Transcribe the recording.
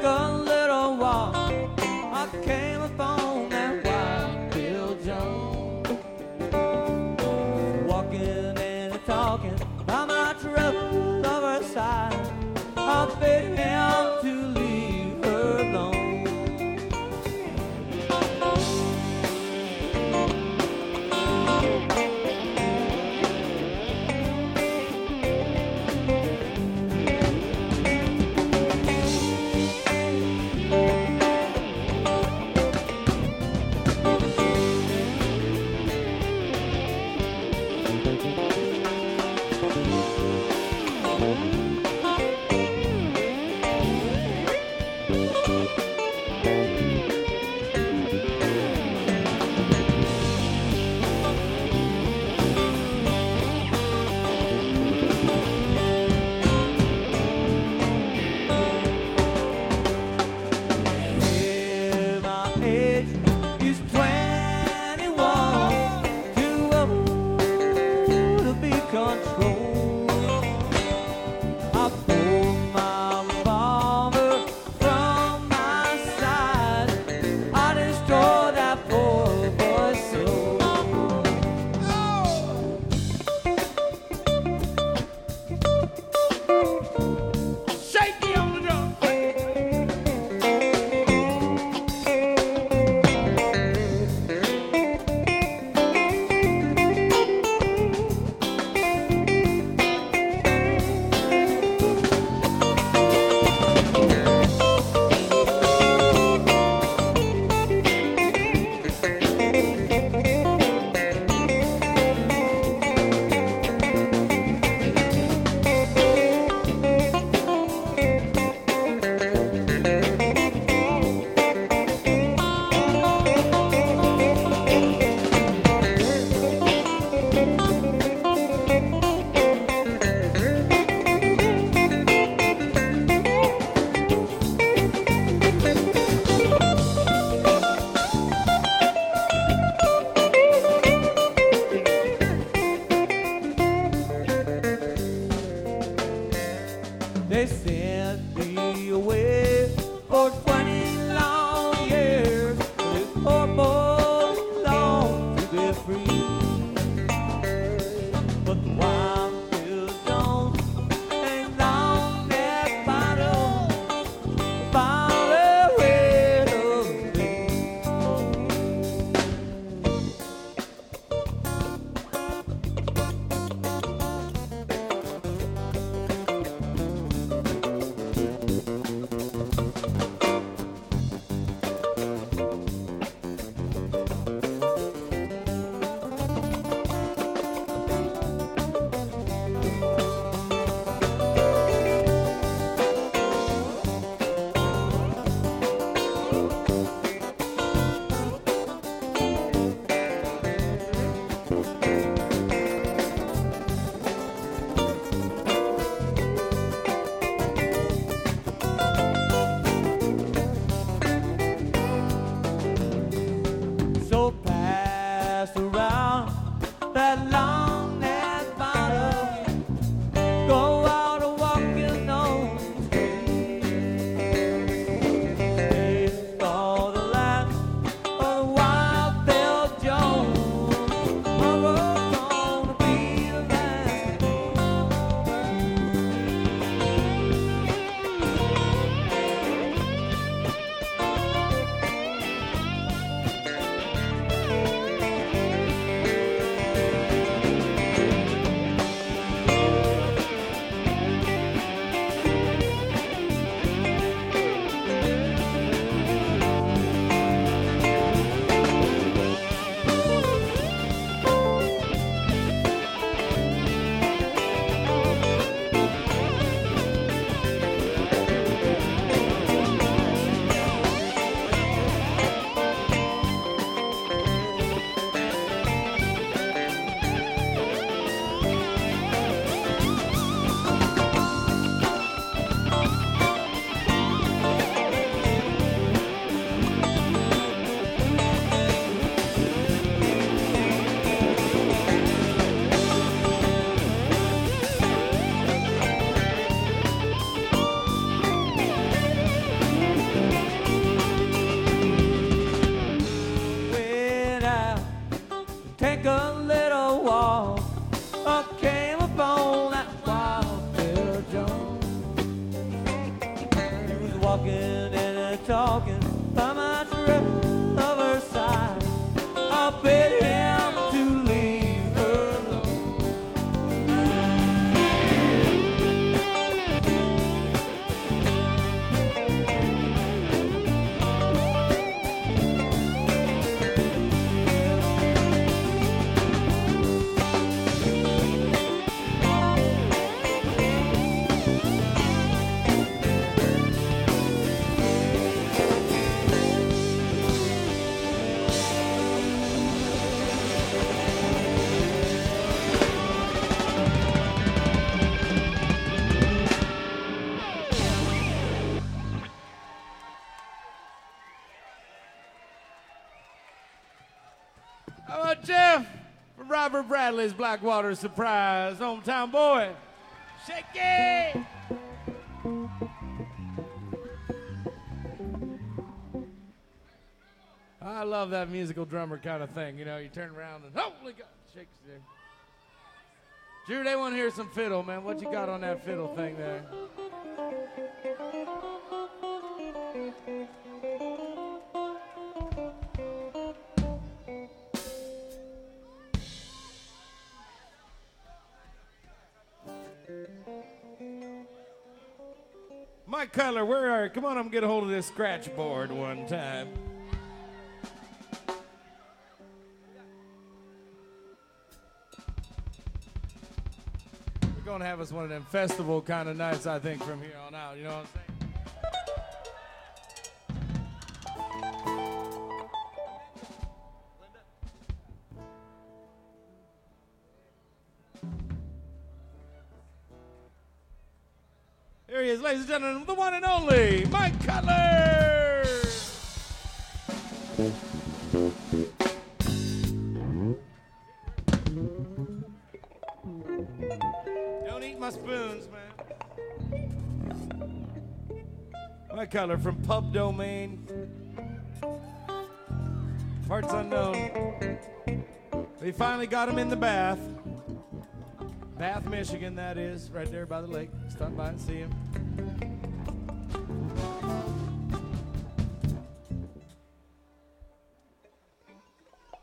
take a little walk. I came upon that Wild Bill Jones, walking and talking about my troubles overside. I bid him to leave her alone. headed out to take a little walk. I came upon that wild Bill Jones. He was walking and talking by my truck lover's side. I bid him to leave her alone. How about Jeff from Robert Bradley's Blackwater Surprise, hometown boy? Shake it! I love that musical drummer kind of thing. You know, you turn around and holy God, shakes it. Drew, they want to hear some fiddle, man. What you got on that fiddle thing there? Mike Cutler, where are you? Come on up and get a hold of this scratch board one time. We're going to have us one of them festival kind of nights, I think, from here on out. You know what I'm saying? Here he is, ladies and gentlemen, the one and only Mike Cutler! Don't eat my spoons, man. Mike Cutler from Pub Domain. Parts unknown. They finally got him in the Bath. Bath, Michigan, that is, right there by the lake. Stop by and see him.